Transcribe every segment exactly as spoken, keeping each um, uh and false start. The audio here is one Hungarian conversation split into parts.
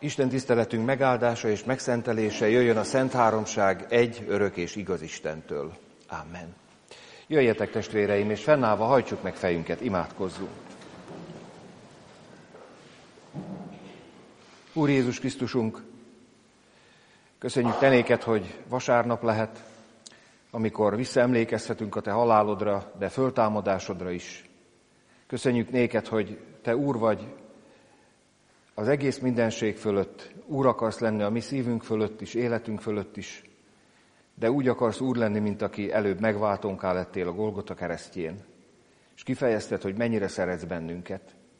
Isten tiszteletünk megáldása és megszentelése jöjjön a Szent Háromság egy örök és igaz Istentől. Amen. Jöjjetek, testvéreim, és fennállva hajtsuk meg fejünket, imádkozzunk. Úr Jézus Krisztusunk, köszönjük Te néked, hogy vasárnap lehet, amikor visszaemlékezhetünk a Te halálodra, de föltámadásodra is. Köszönjük néked, hogy Te Úr vagy az egész mindenség fölött, Úr akarsz lenni a mi szívünk fölött is, életünk fölött is, de úgy akarsz Úr lenni, mint aki előbb megváltónká lettél a Golgota keresztjén, és kifejezted, hogy mennyire szeretsz bennünket.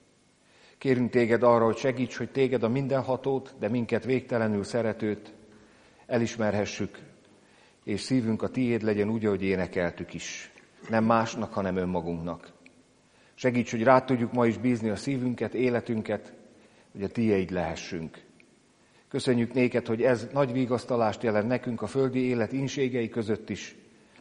Kérünk Téged arra, hogy segíts, hogy Téged a mindenhatót, de minket végtelenül szeretőt elismerhessük, és szívünk a Tiéd legyen úgy, ahogy énekeltük is. Nem másnak, hanem önmagunknak. Segíts, hogy rád tudjuk ma is bízni a szívünket, életünket, hogy a Tiéd lehessünk. Köszönjük néked, hogy ez nagy vigasztalást jelent nekünk a földi élet ínségei között is,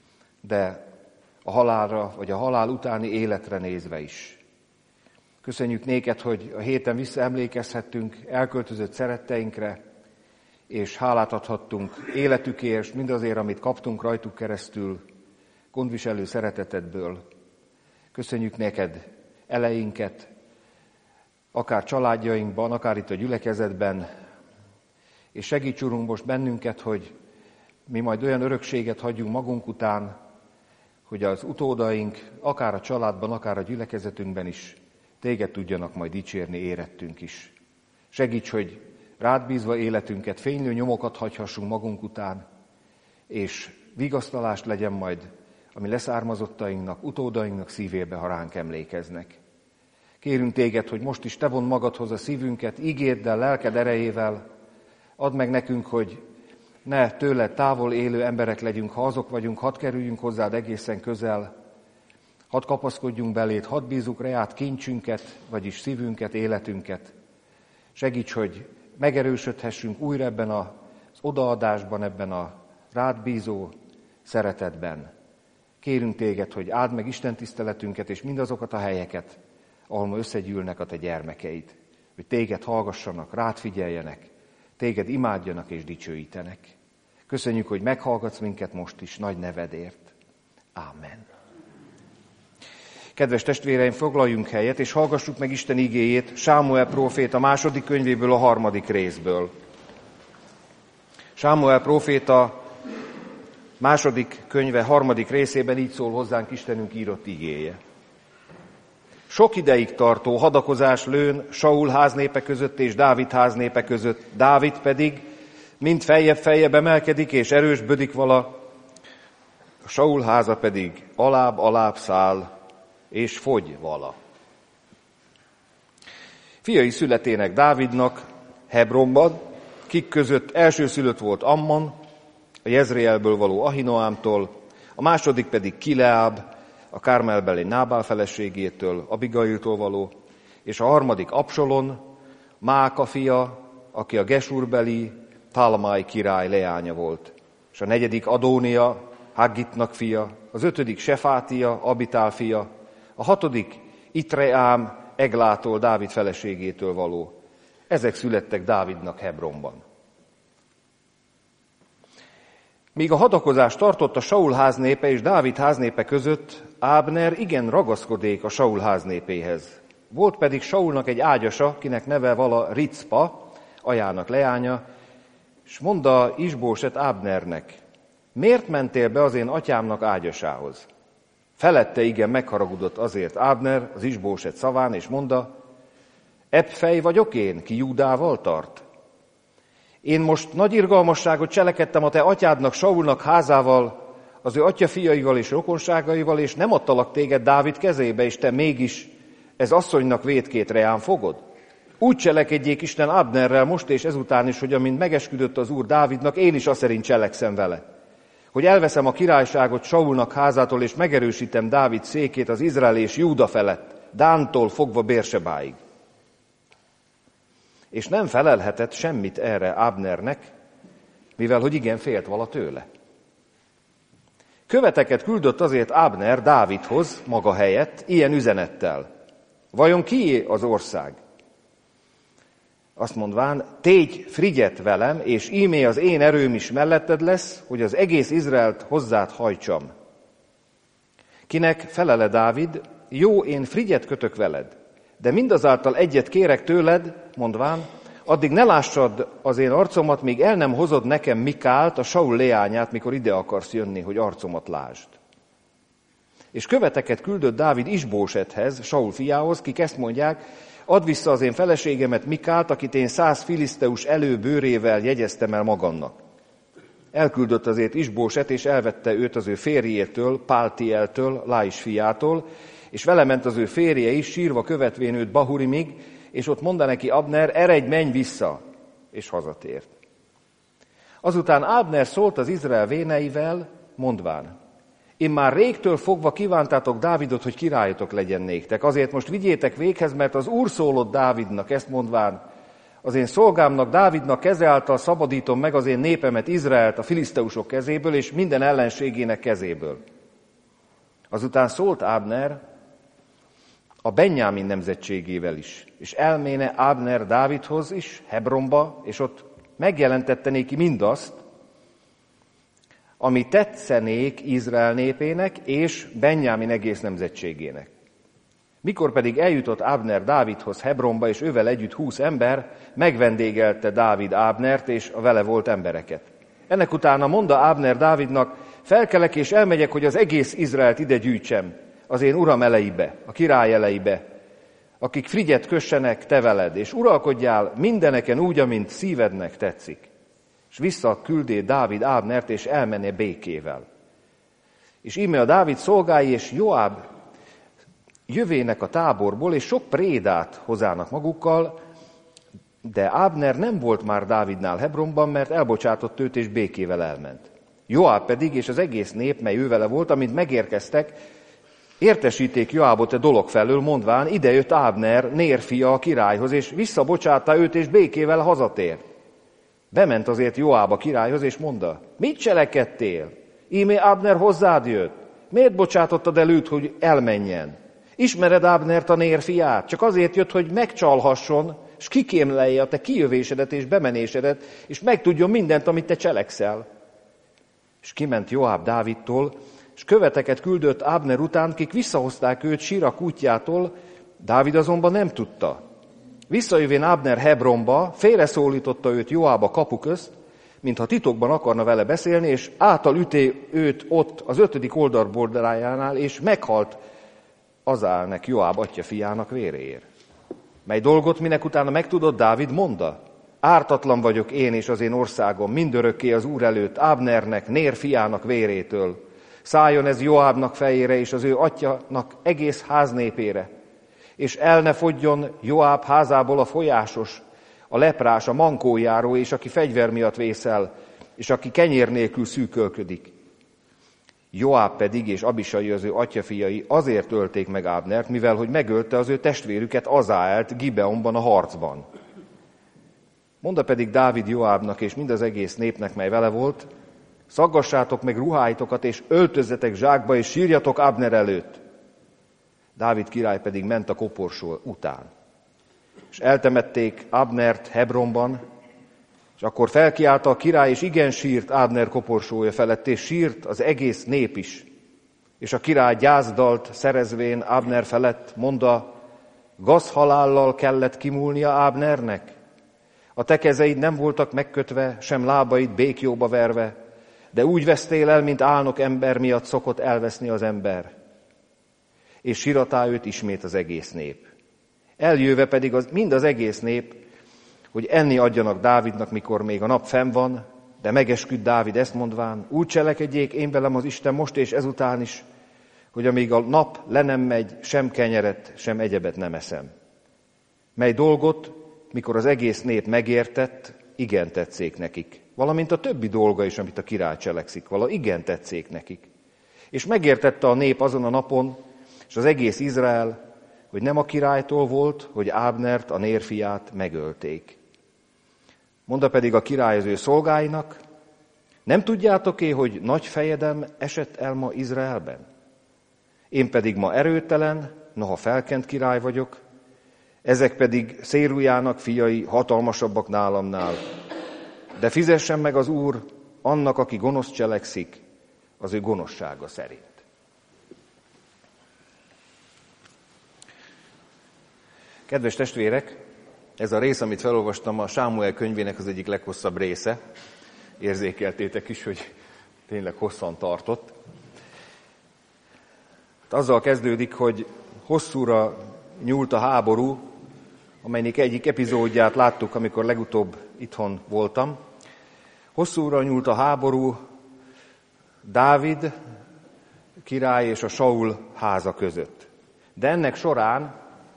de a halálra, vagy a halál utáni életre nézve is. Köszönjük néked, hogy a héten visszaemlékezhettünk elköltözött szeretteinkre, és hálát adhattunk életükért, és mindazért, amit kaptunk rajtuk keresztül, gondviselő szeretetedből. Köszönjük neked eleinket, akár családjainkban, akár itt a gyülekezetben, és segíts, Urunk, most bennünket, hogy mi majd olyan örökséget hagyjunk magunk után, hogy az utódaink, akár a családban, akár a gyülekezetünkben is Téged tudjanak majd dicsérni, érettünk is. Segíts, hogy rád bízva életünket, fénylő nyomokat hagyhassunk magunk után, és vigasztalást legyen majd, ami leszármazottainknak, utódainknak szívébe, ha ránk emlékeznek. Kérünk Téged, hogy most is Te vond magadhoz a szívünket, ígéddel, lelked erejével. Add meg nekünk, hogy ne tőled távol élő emberek legyünk, ha azok vagyunk, hadd kerüljünk hozzád egészen közel, hadd kapaszkodjunk beléd, hadd bízzuk reát kincsünket, vagyis szívünket, életünket. Segíts, hogy megerősödhessünk újra ebben az odaadásban, ebben a rád bízó szeretetben. Kérünk Téged, hogy áld meg Isten tiszteletünket és mindazokat a helyeket, ahol ma összegyűlnek a Te gyermekeid, hogy Téged hallgassanak, rád figyeljenek, Téged imádjanak és dicsőítenek. Köszönjük, hogy meghallgatsz minket most is, nagy nevedért. Ámen. Kedves testvéreim, foglaljunk helyet, és hallgassuk meg Isten igéjét Sámuel próféta második könyvéből, a harmadik részből. Sámuel próféta második könyve harmadik részében így szól hozzánk Istenünk írott igéje. Sok ideig tartó hadakozás lőn Saul háznépe között és Dávid háznépe között, Dávid pedig mind feljebb-feljebb emelkedik és erősbödik vala, Saul háza pedig alább-alább száll és fogy vala. Fiai születének Dávidnak Hebronban, kik között elsőszülött volt Ammon, a Jezreelből való Ahinoámtól, a második pedig Kileáb, a Kármelbeli Nábál feleségétől, Abigailtól való, és a harmadik Absalon, Máka fia, aki a Gesurbeli Talmai király leánya volt, és a negyedik Adónia, Haggitnak fia, az ötödik Sefátia, Abitál fia, a hatodik Itreám, Eglától, Dávid feleségétől való. Ezek születtek Dávidnak Hebronban. Míg a hadakozás tartott a Saul háznépe és Dávid háznépe között, Ábner igen ragaszkodék a Saul háznépéhez. Volt pedig Saulnak egy ágyasa, kinek neve vala Ricpa, ajának leánya, és mondta Isbóset Ábnernek, miért mentél be az én atyámnak ágyasához? Felette igen megharagudott azért Ábner az Isbóset szaván, és mondta, ebb fej vagyok én, ki Júdával tart? Én most nagy irgalmasságot cselekedtem a te atyádnak, Saulnak házával, az ő atya fiaival és rokonságaival, és nem adtalak téged Dávid kezébe, és te mégis ez asszonynak vétkét reán fogod? Úgy cselekedjék Isten Ábnerrel most és ezután is, hogy amint megesküdött az Úr Dávidnak, én is azt szerint cselekszem vele. Hogy elveszem a királyságot Saulnak házától, és megerősítem Dávid székét az Izrael és Júda felett, Dántól fogva Bérsebáig. És nem felelhetett semmit erre Ábnernek, mivel hogy igen félt vala tőle. Követeket küldött azért Ábner Dávidhoz maga helyett, ilyen üzenettel. Vajon kié az ország? azt mondván, tégy frigyet velem, és ímé az én erőm is melletted lesz, hogy az egész Izraelt hozzád hajtsam. Kinek felele Dávid, jó, én frigyet kötök veled, de mindazáltal egyet kérek tőled, mondván, addig ne lássad az én arcomat, míg el nem hozod nekem Mikált, a Saul leányát, mikor ide akarsz jönni, hogy arcomat lásd. És követeket küldött Dávid Isbósethez, Saul fiához, kik ezt mondják, add vissza az én feleségemet Mikált, akit én száz filiszteus előbőrével jegyeztem el magamnak. Elküldött azért Isbóset, és elvette őt az ő férjétől, Páltieltől, Láis fiától, és vele ment az ő férje is, sírva követvén őt Bahurimig, és ott mondta neki Abner, eredj, menj vissza, és hazatért. Azután Abner szólt az Izrael véneivel, mondván, én már régtől fogva kívántátok Dávidot, hogy királyotok legyen néktek. Azért most vigyétek véghez, mert az Úr szólott Dávidnak, ezt mondván, az én szolgámnak, Dávidnak keze által szabadítom meg az én népemet, Izraelt a filiszteusok kezéből, és minden ellenségének kezéből. Azután szólt Abner a Benjámin nemzetségével is, és elméne Abner Dávidhoz is, Hebronba, és ott megjelentette néki mindazt, ami tetszenék Izrael népének és Benjámin egész nemzetségének. Mikor pedig eljutott Abner Dávidhoz Hebronba, és ővel együtt húsz ember, megvendégelte Dávid Abnert és a vele volt embereket. Ennek utána mondta Abner Dávidnak, felkelek és elmegyek, hogy az egész Izraelt ide gyűjtsem, az én uram eleibe, a király eleibe, akik frigyet kössenek te veled, és uralkodjál mindeneken úgy, amint szívednek tetszik. És visszaküldé Dávid Abnert, és elmenné békével. És íme a Dávid szolgái és Joáb jövének a táborból, és sok prédát hozának magukkal, de Abner nem volt már Dávidnál Hebronban, mert elbocsátott őt, és békével elment. Joáb pedig, és az egész nép, mely ővele volt, amint megérkeztek, értesíték Joábot a dolog felől, mondván, ide jött Abner, Nér fia a királyhoz, és visszabocsátta őt, és békével hazatért. Bement azért Joáb a királyhoz, és mondta, mit cselekedtél? Íme Abner hozzád jött. Miért bocsátottad el őt, hogy elmenjen? Ismered Abnert, a Nér fiát? Csak azért jött, hogy megcsalhasson, és kikémlelje a te kijövésedet és bemenésedet, és megtudjon mindent, amit te cselekszel. És kiment Joáb Dávidtól, és követeket küldött Abner után, kik visszahozták őt Síra kútjától, Dávid azonban nem tudta. Visszajövén Abner Hebronba, félreszólította őt Joáb a kapu közt, mintha titokban akarna vele beszélni, és által üté őt ott az ötödik oldalbordájánál, és meghalt Azálnek, Joáb atya fiának véréért. Mely dolgot minek utána megtudott Dávid, mondta, ártatlan vagyok én és az én országom mindörökké az Úr előtt, Abnernek, Nér fiának vérétől. Szálljon ez Joábnak fejére és az ő atyának egész háznépére, és el ne fogjon Joáb házából a folyásos, a leprás, a mankójáró, és aki fegyver miatt vészel, és aki kenyér nélkül szűkölködik. Joáb pedig és Abisai az ő atyafiai azért ölték meg Abnert, mivel hogy megölte az ő testvérüket Azáelt Gibeonban a harcban. Mondta pedig Dávid Joábnak és mind az egész népnek, mely vele volt, szaggassátok meg ruháitokat, és öltözzetek zsákba, és sírjatok Abner előtt. Dávid király pedig ment a koporsó után. És eltemették Abnert Hebronban, és akkor felkiálta a király, és igen sírt Abner koporsója felett, és sírt az egész nép is. És a király gyászdalt szerezvén Abner felett, mondta, gazhalállal kellett kimúlnia Abnernek? A te kezeid nem voltak megkötve, sem lábaid békjóba verve, de úgy vesztél el, mint álnok ember miatt szokott elveszni az ember. És siratá őt ismét az egész nép. Eljöve pedig az, mind az egész nép, hogy enni adjanak Dávidnak, mikor még a nap fenn van, de megesküdt Dávid ezt mondván, úgy cselekedjék én velem az Isten most és ezután is, hogy amíg a nap le nem megy, sem kenyeret, sem egyebet nem eszem. Mely dolgot, mikor az egész nép megértett, igen tetszék nekik. Valamint a többi dolga is, amit a király cselekszik, vala igen tetszék nekik. És megértette a nép azon a napon, és az egész Izrael, hogy nem a királytól volt, hogy Abnert, a Nér fiát megölték. Mondta pedig a király az ő szolgáinak, nem tudjátok-é, hogy nagy fejedem esett el ma Izraelben? Én pedig ma erőtelen, noha felkent király vagyok, Ezek pedig Szérújának fiai, hatalmasabbak nálamnál. De fizessen meg az Úr annak, aki gonosz cselekszik, az ő gonoszsága szerint. Kedves testvérek, ez a rész, amit felolvastam, a Sámuel könyvének az egyik leghosszabb része. Érzékeltétek is, hogy tényleg hosszan tartott. Azzal kezdődik, hogy hosszúra nyúlt a háború, amelynek egyik epizódját láttuk, amikor legutóbb itthon voltam. Hosszúra nyúlt a háború Dávid király és a Saul háza között. De ennek során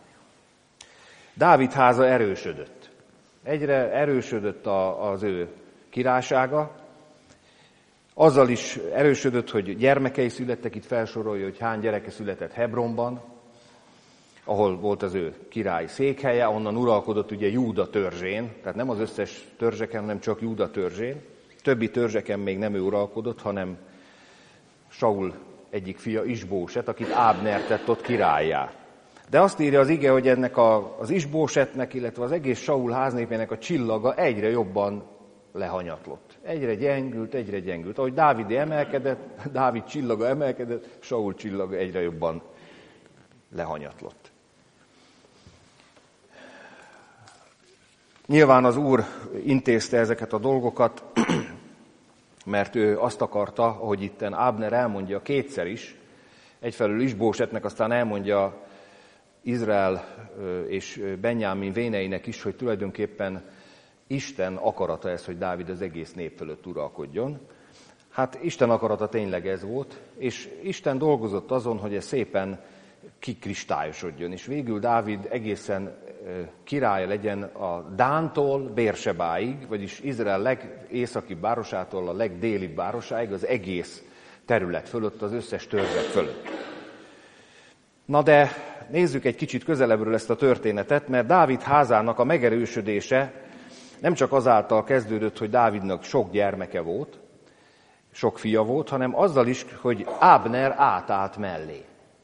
Dávid háza erősödött. Egyre erősödött a, az ő királysága. Azzal is erősödött, hogy gyermekei születtek, itt felsorolja, hogy hány gyereke született Hebronban, ahol volt az ő királyi székhelye, onnan uralkodott ugye Júda törzsén, tehát nem az összes törzseken, hanem csak Júda törzsén. Többi törzseken még nem ő uralkodott, hanem Saul egyik fia Isbóset, akit Ábner tett ott királlyá. De azt írja az ige, hogy ennek a, az Isbósetnek, illetve az egész Saul háznépének a csillaga egyre jobban lehanyatlott. Egyre gyengült, egyre gyengült. Ahogy Dávid emelkedett, Dávid csillaga emelkedett, Saul csillaga egyre jobban lehanyatlott. Nyilván az Úr intézte ezeket a dolgokat, mert ő azt akarta, ahogy itten Ábner elmondja kétszer is, egyfelől Isbósetnek, aztán elmondja Izrael és Benjámin véneinek is, hogy tulajdonképpen Isten akarata ez, hogy Dávid az egész nép fölött uralkodjon. Hát Isten akarata tényleg ez volt, és Isten dolgozott azon, hogy ez szépen kikristályosodjon, és végül Dávid egészen királya legyen a Dántól Bérsebáig, vagyis Izrael legészakibb városától a legdélibb városáig, az egész terület fölött, az összes törzsek fölött. Na de nézzük egy kicsit közelebbről ezt a történetet, mert Dávid házának a megerősödése nem csak azáltal kezdődött, hogy Dávidnak sok gyermeke volt, sok fia volt, hanem azzal is, hogy Ábner átállt mellé.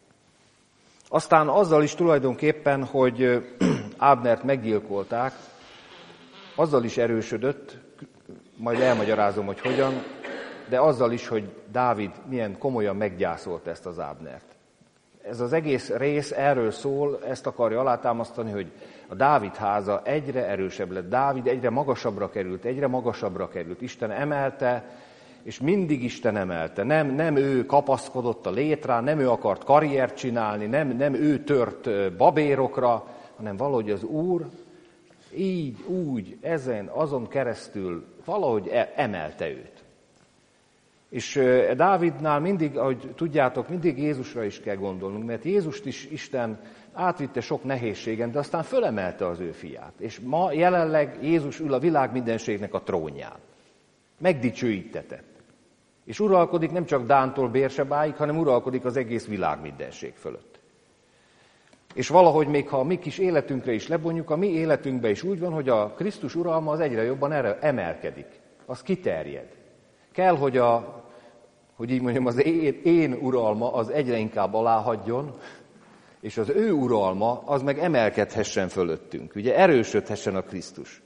Aztán azzal is tulajdonképpen, hogy Ábnert meggyilkolták, azzal is erősödött, majd elmagyarázom, hogy hogyan, de azzal is, hogy Dávid milyen komolyan meggyászolt ezt az Ábnert. Ez az egész rész erről szól, ezt akarja alátámasztani, hogy a Dávid háza egyre erősebb lett. Dávid egyre magasabbra került, egyre magasabbra került. Isten emelte, és mindig Isten emelte. Nem, nem ő kapaszkodott a létrán, nem ő akart karriert csinálni, nem, nem ő tört babérokra, hanem valahogy az Úr így, úgy, ezen, azon keresztül valahogy emelte őt. És Dávidnál mindig, ahogy tudjátok, mindig Jézusra is kell gondolnunk, mert Jézust is Isten átvitte sok nehézségen, de aztán fölemelte az ő fiát. És ma jelenleg Jézus ül a világ mindenségnek a trónján. Megdicsőítetett. És uralkodik nem csak Dántól Bérsebáig, hanem uralkodik az egész világ mindenség fölött. És valahogy még ha a mi kis életünkre is lebonjuk, a mi életünkben is úgy van, hogy a Krisztus uralma az egyre jobban erre emelkedik. Az kiterjed. Kell, hogy a, hogy így mondjam, az én, én uralma az egyre inkább aláhagyjon, és az ő uralma az meg emelkedhessen fölöttünk. Ugye erősödhessen a Krisztus.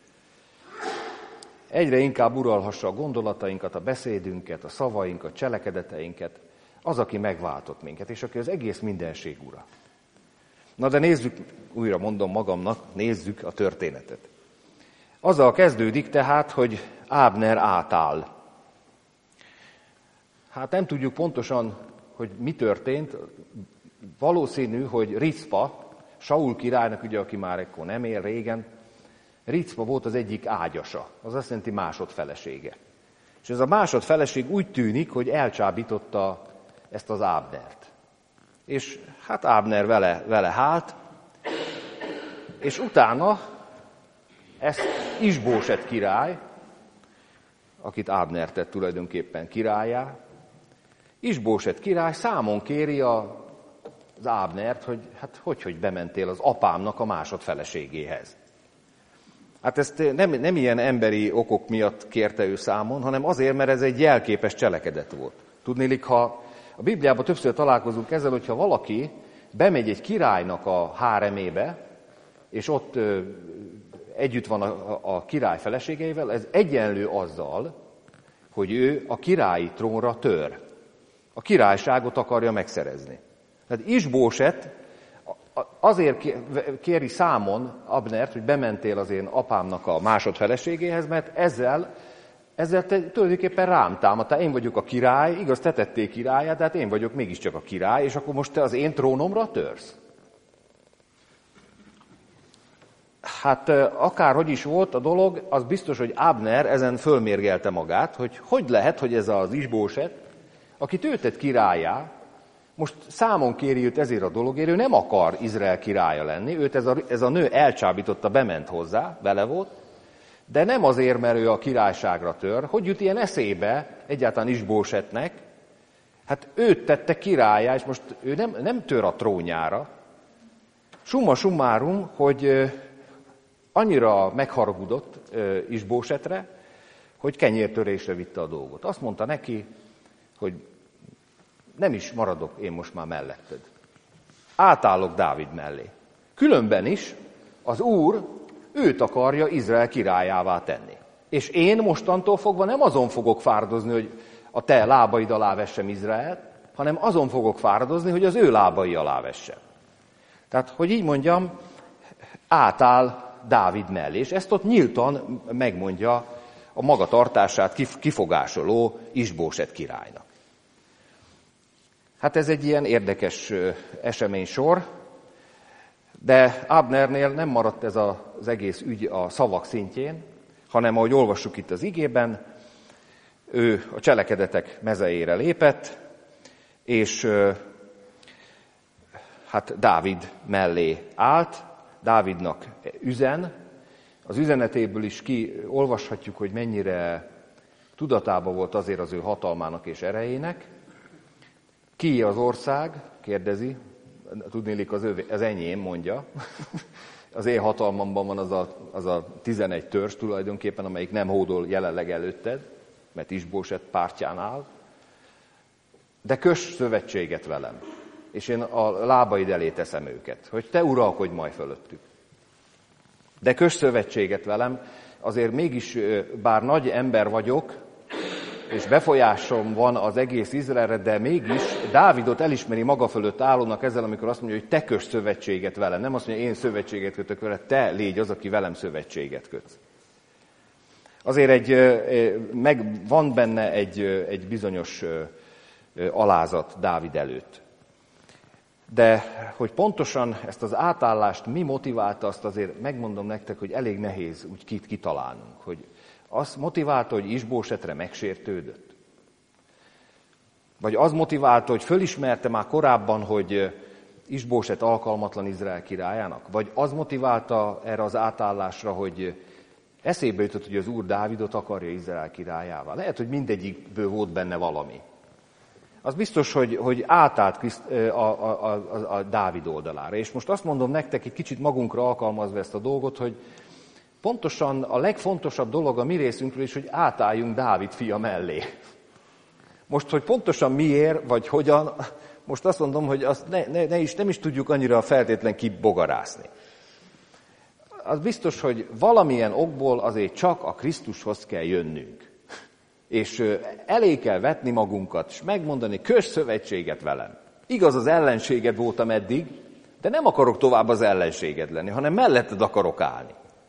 Egyre inkább uralhassa a gondolatainkat, a beszédünket, a szavainkat, a cselekedeteinket, az, aki megváltott minket, és aki az egész mindenség ura. Na de nézzük, újra mondom magamnak, nézzük a történetet. Azzal kezdődik tehát, hogy Ábner átáll. Hát nem tudjuk pontosan, hogy mi történt. Valószínű, hogy Ricpa, Saul királynak, ugye, aki már ekkor nem él régen, Ricpa volt az egyik ágyasa, az azt jelenti másodfelesége. És ez a másodfeleség úgy tűnik, hogy elcsábította ezt az Ábnert. És hát Ábner vele, vele hált, és utána ezt Isbóset király, akit Ábner tett tulajdonképpen királlyá, Isbóset király számon kéri a, az Ábnert, hogy hát hogy, hogy bementél az apámnak a másodfeleségéhez. Hát ezt nem, nem ilyen emberi okok miatt kérte ő számon, hanem azért, mert ez egy jelképes cselekedet volt. Tudnélik, ha a Bibliában többször találkozunk ezzel, hogyha valaki bemegy egy királynak a háremébe, és ott ö, együtt van a, a király feleségeivel, ez egyenlő azzal, hogy ő a királyi trónra tör. A királyságot akarja megszerezni. Tehát Isbóset azért kéri számon Abnert, hogy bementél az én apámnak a másodfeleségéhez, mert ezzel, ezzel te tulajdonképpen rám támadtál. Én vagyok a király, igaz, te tettél királyát, de hát én vagyok mégiscsak a király, és akkor most te az én trónomra törsz? Hát akárhogy is volt a dolog, az biztos, hogy Abner ezen fölmérgelte magát, hogy hogy lehet, hogy ez az Isbóset, akit ő tett királlyá, most számon kéri őt ezért a dologért, ő nem akar Izrael királya lenni, őt ez a, ez a nő elcsábította, bement hozzá, vele volt, de nem azért, mert ő a királyságra tör. Hogy jut ilyen eszébe egyáltalán Isbósetnek? Hát őt tette királlyá, és most ő nem, nem tör a trónjára. Summa summarum, hogy annyira megharagudott Isbósetre, hogy kenyértörésre vitte a dolgot. Azt mondta neki, hogy nem is maradok én most már melletted. Átállok Dávid mellé. Különben is az Úr őt akarja Izrael királyává tenni. És én mostantól fogva nem azon fogok fáradozni, hogy a te lábaid alá vessem Izraelt, hanem azon fogok fáradozni, hogy az ő lábai alá vessem. Tehát, hogy így mondjam, átáll Dávid mellé, és ezt ott nyíltan megmondja a magatartását kifogásoló Isbóset királynak. Hát ez egy ilyen érdekes eseménysor, de Abnernél nem maradt ez az egész ügy a szavak szintjén, hanem ahogy olvassuk itt az igében, ő a cselekedetek mezejére lépett, és hát Dávid mellé állt, Dávidnak üzen. Az üzenetéből is kiolvashatjuk, hogy mennyire tudatában volt azért az ő hatalmának és erejének. Ki az ország? Kérdezi. Tudnélik, az, övé, az enyém, mondja. Az én hatalmamban van az a, az a tizenegy törzs tulajdonképpen, amelyik nem hódol jelenleg előtted, mert Isbóset pártján áll. De köss szövetséget velem, és én a lábaid elé teszem őket, hogy te uralkodj majd fölöttük. De köss szövetséget velem, azért mégis, bár nagy ember vagyok, és befolyásom van az egész Izraelre, de mégis Dávidot elismeri maga fölött állónak ezzel, amikor azt mondja, hogy te köss szövetséget velem. Nem azt mondja, én szövetséget kötök vele, te légy az, aki velem szövetséget kötsz. Azért egy, meg van benne egy, egy bizonyos alázat Dávid előtt. De hogy pontosan ezt az átállást mi motiválta, azt azért megmondom nektek, hogy elég nehéz úgy kitalálnunk, hogy az motiválta, hogy Isbósetre megsértődött? Vagy az motiválta, hogy fölismerte már korábban, hogy Isbóset alkalmatlan Izrael királyának? Vagy az motiválta erre az átállásra, hogy eszébe jutott, hogy az Úr Dávidot akarja Izrael királyává? Lehet, hogy mindegyikből volt benne valami. Az biztos, hogy, hogy átállt Kriszt, a, a, a, a Dávid oldalára. És most azt mondom nektek, egy kicsit magunkra alkalmazva ezt a dolgot, hogy pontosan a legfontosabb dolog a mi részünkről is, hogy átálljunk Dávid fia mellé. Most, hogy pontosan miért, vagy hogyan, most azt mondom, hogy azt ne, ne, ne is, nem is tudjuk annyira feltétlen kibogarászni. Az biztos, hogy valamilyen okból azért csak a Krisztushoz kell jönnünk. És elé kell vetni magunkat, és megmondani, köss szövetséget velem. Igaz, az ellenséged voltam eddig, de nem akarok tovább az ellenséged lenni, hanem melletted akarok állni.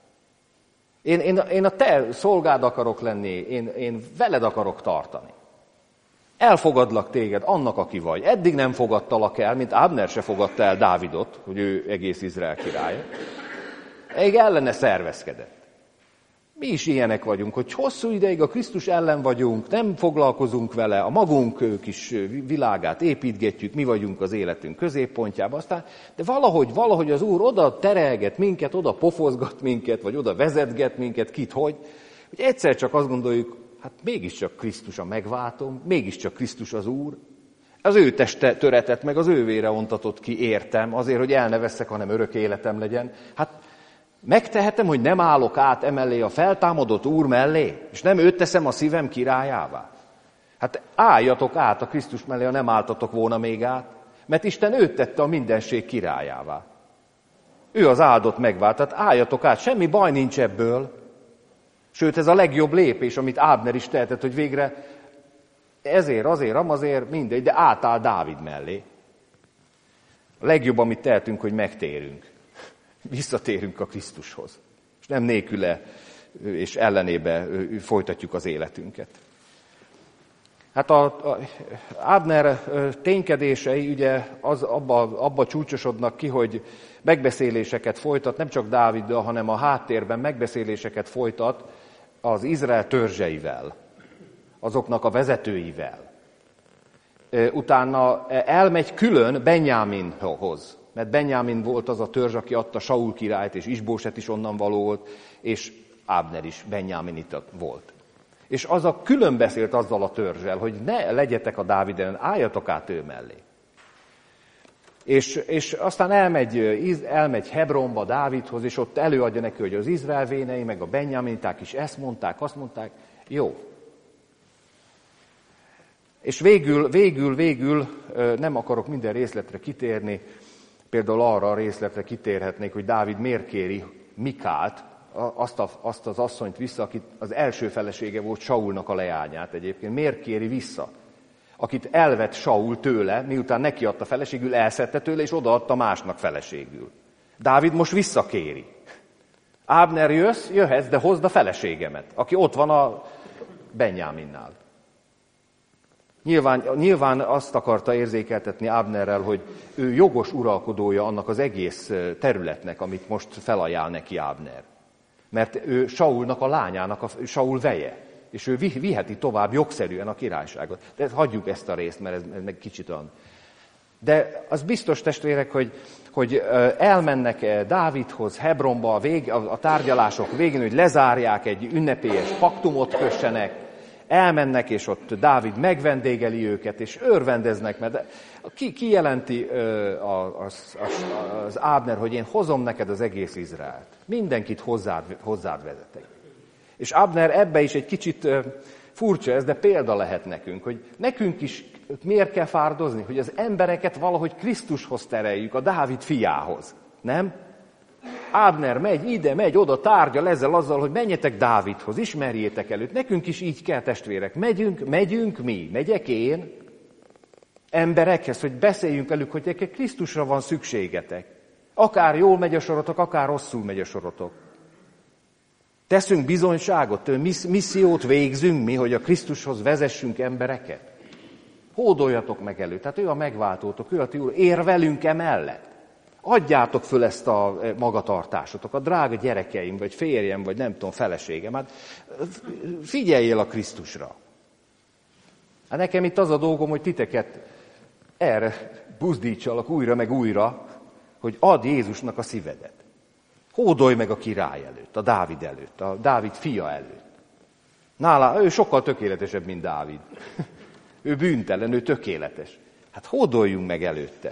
Én, én, én a te szolgád akarok lenni, én, én veled akarok tartani. Elfogadlak téged annak, aki vagy. Eddig nem fogadtalak el, mint Abner se fogadta el Dávidot, hogy ő egész Izrael királya. Még ellene szervezkedett. Mi is ilyenek vagyunk, hogy hosszú ideig a Krisztus ellen vagyunk, nem foglalkozunk vele, a magunk kis világát építgetjük, mi vagyunk az életünk középpontjában, aztán, de valahogy, valahogy az Úr oda terelget minket, oda pofozgat minket, vagy oda vezetget minket, kit, hogy, hogy egyszer csak azt gondoljuk, hát mégiscsak Krisztus a megváltom, mégiscsak Krisztus az Úr, az ő teste töretett meg, az ő vére ontatott ki, értem, azért, hogy el ne vesszek, hanem örök életem legyen. Hát megtehetem, hogy nem állok át emellé a feltámadott Úr mellé, és nem őt teszem a szívem királyává? Hát álljatok át a Krisztus mellé, ha nem álltatok volna még át, mert Isten őt tette a mindenség királyává. Ő az áldott megvált, tehát álljatok át, semmi baj nincs ebből. Sőt, ez a legjobb lépés, amit Ábner is tehetett, hogy végre ezért, azért, amazért, mindegy, de átáll Dávid mellé. A legjobb, amit tehetünk, hogy megtérünk. Visszatérünk a Krisztushoz. És nem nélküle és ellenébe folytatjuk az életünket. Hát a, a Ábner ténykedései ugye az, abba, abba csúcsosodnak ki, hogy megbeszéléseket folytat, nem csak Dáviddal, hanem a háttérben megbeszéléseket folytat az Izrael törzseivel, azoknak a vezetőivel. Utána elmegy külön Benjáminhoz, mert Benjámin volt az a törzs, aki adta Saul királyt, és Isbóset is onnan való volt, és Ábner is benjáminita volt. És az a külön beszélt azzal a törzsel, hogy ne legyetek a Dávid ellen, álljatok át ő mellé. És, és aztán elmegy, elmegy Hebronba Dávidhoz, és ott előadja neki, hogy az Izrael vénei, meg a benjaminiták is ezt mondták, azt mondták, jó. És végül, végül, végül nem akarok minden részletre kitérni, például arra a részletre kitérhetnék, hogy Dávid miért kéri Mikált, azt, a, azt az asszonyt vissza, akit az első felesége volt Saulnak a leányát egyébként. Miért kéri vissza? Akit elvett Saul tőle, miután neki adta feleségül, elszedte tőle, és odaadta másnak feleségül. Dávid most visszakéri. Ábner, jössz, jöhetsz, de hozd a feleségemet, aki ott van a Benjáminnál. Nyilván, nyilván azt akarta érzékeltetni Ábnerrel, hogy ő jogos uralkodója annak az egész területnek, amit most felajánl neki Ábner. Mert ő Saulnak a lányának, a Saul veje, és ő viheti tovább jogszerűen a királyságot. De hagyjuk ezt a részt, mert ez, ez meg kicsit olyan. De az biztos, testvérek, hogy, hogy elmennek Dávidhoz, Hebronba a, vég, a tárgyalások végén, hogy lezárják, egy ünnepélyes paktumot kössenek, elmennek, és ott Dávid megvendégeli őket, és örvendeznek, mert ki, ki jelenti az, az, az Ábner, hogy én hozom neked az egész Izraelt. Mindenkit hozzád, hozzád vezetek. És Ábner ebbe is egy kicsit furcsa ez, de példa lehet nekünk, hogy nekünk is miért kell fárdozni, hogy az embereket valahogy Krisztushoz tereljük, a Dávid fiához, nem? Ábner megy ide, megy oda, tárgyal ezzel azzal, hogy menjetek Dávidhoz, ismerjétek előtt. Nekünk is így kell, testvérek. Megyünk, megyünk mi, megyek én emberekhez, hogy beszéljünk velük, hogy nektek Krisztusra van szükségetek. Akár jól megy a sorotok, akár rosszul megy a sorotok. Teszünk bizonyságot, missziót végzünk mi, hogy a Krisztushoz vezessünk embereket. Hódoljatok meg elő, tehát ő a megváltótok, ő a ti úr, érvelünk emellett. Adjátok föl ezt a magatartásotokat, drága gyerekeim, vagy férjem, vagy nem tudom, feleségem, hát figyeljél a Krisztusra. Hát nekem itt az a dolgom, hogy titeket erre buzdítsalak újra meg újra, hogy add Jézusnak a szívedet. Hódolj meg a király előtt, a Dávid előtt, a Dávid fia előtt. Nála, ő sokkal tökéletesebb, mint Dávid. Ő bűntelen, ő tökéletes. Hát hódoljunk meg előtte.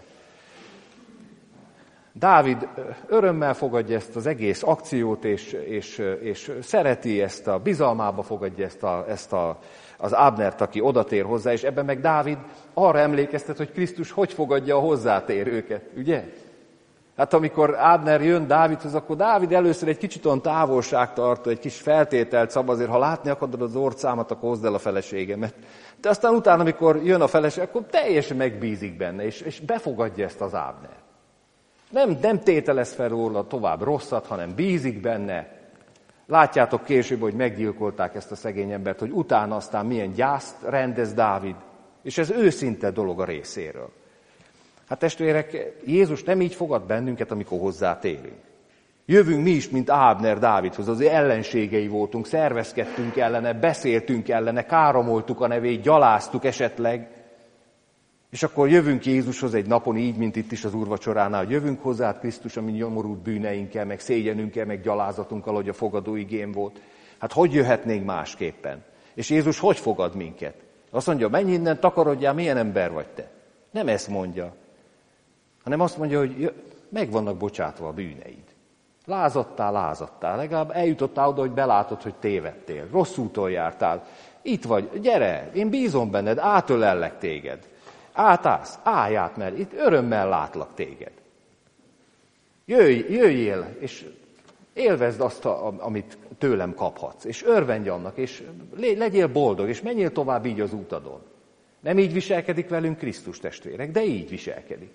Dávid örömmel fogadja ezt az egész akciót, és, és, és szereti ezt a bizalmába fogadja ezt, a, ezt a, az Ábnert, aki odatér hozzá, és ebben meg Dávid arra emlékeztet, hogy Krisztus hogy fogadja a hozzátérőket, ugye? Hát amikor Ábner jön Dávidhoz, akkor Dávid először egy kicsit olyan távolságtartó, egy kis feltételt szab, azért ha látni akarod az orcámat, akkor hozd el a feleségemet. De aztán utána, amikor jön a feleség, akkor teljesen megbízik benne, és, és befogadja ezt az Ábner. Nem, nem tételez fel róla tovább rosszat, hanem bízik benne. Látjátok később, hogy meggyilkolták ezt a szegény embert, hogy utána aztán milyen gyászt rendez Dávid, és ez őszinte dolog a részéről. Hát testvérek, Jézus nem így fogad bennünket, amikor hozzátérünk. Jövünk mi is, mint Ábner Dávidhoz, az ellenségei voltunk, szervezkedtünk ellene, beszéltünk ellene, káromoltuk a nevét, gyaláztuk esetleg, és akkor jövünk Jézushoz egy napon így, mint itt is az úrvacsoránál, hogy jövünk hozzá Krisztus, ami nyomorult bűneinkkel, meg szégyenünkkel, meg gyalázatunkkal, hogy a fogadó igén volt. Hát hogy jöhetnénk másképpen? És Jézus hogy fogad minket? Azt mondja, menj innen, takarodjál, milyen ember vagy te? Nem ezt mondja, hanem azt mondja, hogy meg vannak bocsátva a bűneid. Lázadtál, lázadtál, legalább eljutottál oda, hogy belátod, hogy tévedtél, rossz úton jártál. Itt vagy, gyere, én bízom benned, átölellek téged. Átállsz, állj át, mert itt örömmel látlak téged. Jöjj, jöjjél, és élvezd azt, amit tőlem kaphatsz, és örvendj annak, és legyél boldog, és menjél tovább így az útadon. Nem így viselkedik velünk Krisztus, testvérek, de így viselkedik.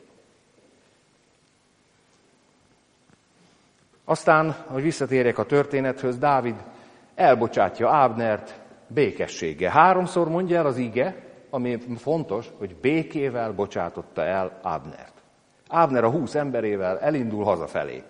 Aztán, hogy visszatérjek a történethöz, Dávid elbocsátja Ábnert békességgel. Háromszor mondja el az ige, ami fontos, hogy békével bocsátotta el Ábnert. Ábner a húsz emberével elindul hazafelé.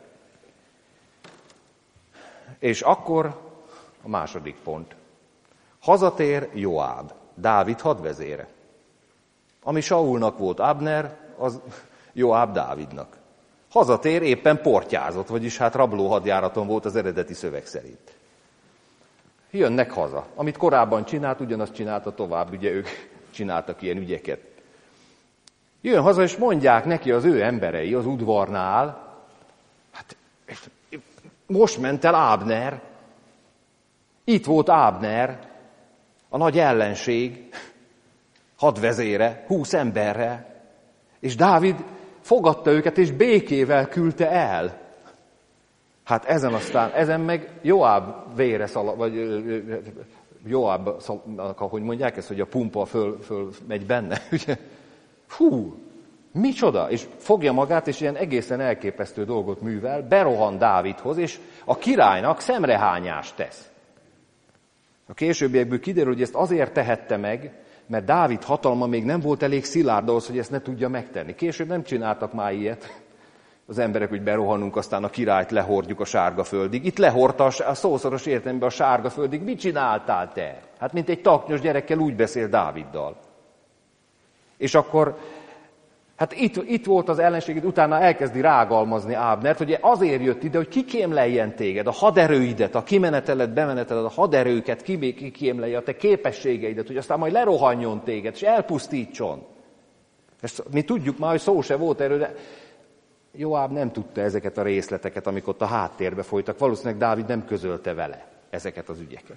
És akkor a második pont. Hazatér Joáb, Dávid hadvezére. Ami Saulnak volt Ábner, az Joáb Dávidnak. Hazatér, éppen portyázott, vagyis hát rablóhadjáraton volt az eredeti szöveg szerint. Jönnek haza. Amit korábban csinált, ugyanazt csinálta tovább, ugye ők csináltak ilyen ügyeket. Jön haza, és mondják neki az ő emberei az udvarnál, hát most ment el Ábner, itt volt Ábner, a nagy ellenség hadvezére, húsz emberre, és Dávid fogadta őket, és békével küldte el. Hát ezen aztán, ezen meg Joáb vére szalad, vagy Joáb, ahogy mondják ezt, hogy a pumpa föl, föl megy benne. Ugye? Hú, micsoda! És fogja magát, és ilyen egészen elképesztő dolgot művel, berohan Dávidhoz, és a királynak szemrehányást tesz. A későbbiekből kiderül, hogy ezt azért tehette meg, mert Dávid hatalma még nem volt elég szilárd ahhoz, hogy ezt ne tudja megtenni. Később nem csináltak már ilyet az emberek, hogy berohanunk, aztán a királyt lehordjuk a sárga földig. Itt lehordta a szószoros értelemben a sárga földig. Mit csináltál te? Hát mint egy taknyos gyerekkel úgy beszél Dáviddal. És akkor, hát itt, itt volt az ellenség, utána elkezdi rágalmazni Ábnert, hogy azért jött ide, hogy kikémleljen téged, a haderőidet, a kimeneteled, bemeneteled, a haderőket kikémlelje, a te képességeidet, hogy aztán majd lerohanjon téged, és elpusztítson. Ezt mi tudjuk már, hogy szó se volt erről, de Joáb nem tudta ezeket a részleteket, amik ott a háttérbe folytak. Valószínűleg Dávid nem közölte vele ezeket az ügyeket.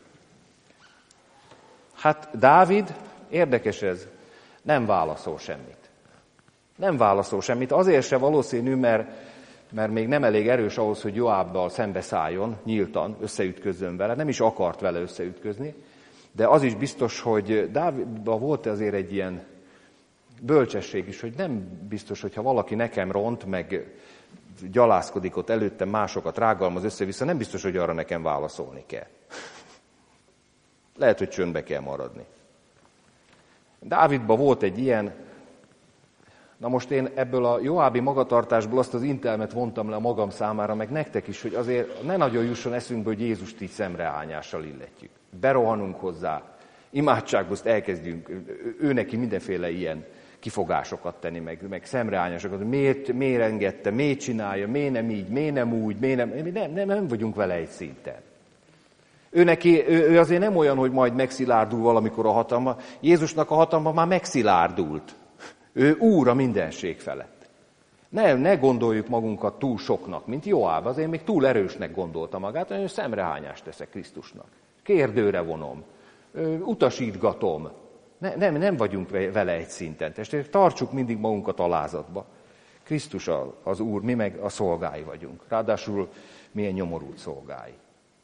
Hát Dávid, érdekes ez, nem válaszol semmit. Nem válaszol semmit. Azért se valószínű, mert, mert még nem elég erős ahhoz, hogy Joábbal szembeszálljon, nyíltan összeütközzön vele. Nem is akart vele összeütközni. De az is biztos, hogy Dávidban volt azért egy ilyen bölcsesség is, hogy nem biztos, hogyha valaki nekem ront, meg gyalászkodik ott előttem, másokat rágalmaz össze-vissza, nem biztos, hogy arra nekem válaszolni kell. Lehet, hogy csöndbe kell maradni. Dávidban volt egy ilyen, na most én ebből a Joábi magatartásból azt az intelmet vontam le a magam számára, meg nektek is, hogy azért ne nagyon jusson eszünkbe, hogy Jézust így szemrehányással illetjük. Berohanunk hozzá, imádságból elkezdjünk, ő neki mindenféle ilyen kifogásokat tenni, meg, meg szemrehányásokat, miért, miért engedte, miért csinálja, miért nem így, miért nem úgy, miért nem, nem, nem, nem vagyunk vele egy szinten. Ő, neki, ő, ő azért nem olyan, hogy majd megszilárdul valamikor a hatalma. Jézusnak a hatalma már megszilárdult. Ő úr a mindenség felett. Ne, ne gondoljuk magunkat túl soknak, mint Joáb, azért még túl erősnek gondolta magát, hogy szemrehányást teszek Krisztusnak. Kérdőre vonom, utasítgatom. Ne, nem, nem vagyunk vele egy szinten. Testvérek, tartsuk mindig magunkat alázatba. Krisztus az Úr, mi meg a szolgái vagyunk. Ráadásul milyen nyomorult szolgái.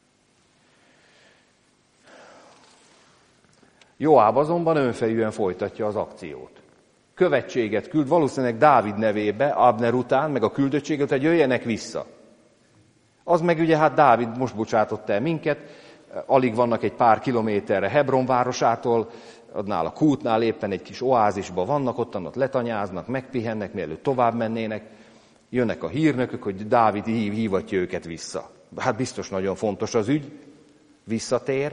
Joáb azonban önfejűen folytatja az akciót. Követséget küld, valószínűleg Dávid nevébe, Ábner után, meg a küldöttséget, hogy jöjjenek vissza. Az meg ugye hát Dávid most bocsátott el minket, alig vannak egy pár kilométerre Hebron városától, adnál a kútnál éppen egy kis oázisban vannak, ottan ott letanyáznak, megpihennek, mielőtt tovább mennének. Jönnek a hírnökök, hogy Dávid hív, hívatja őket vissza. Hát biztos nagyon fontos az ügy, visszatér,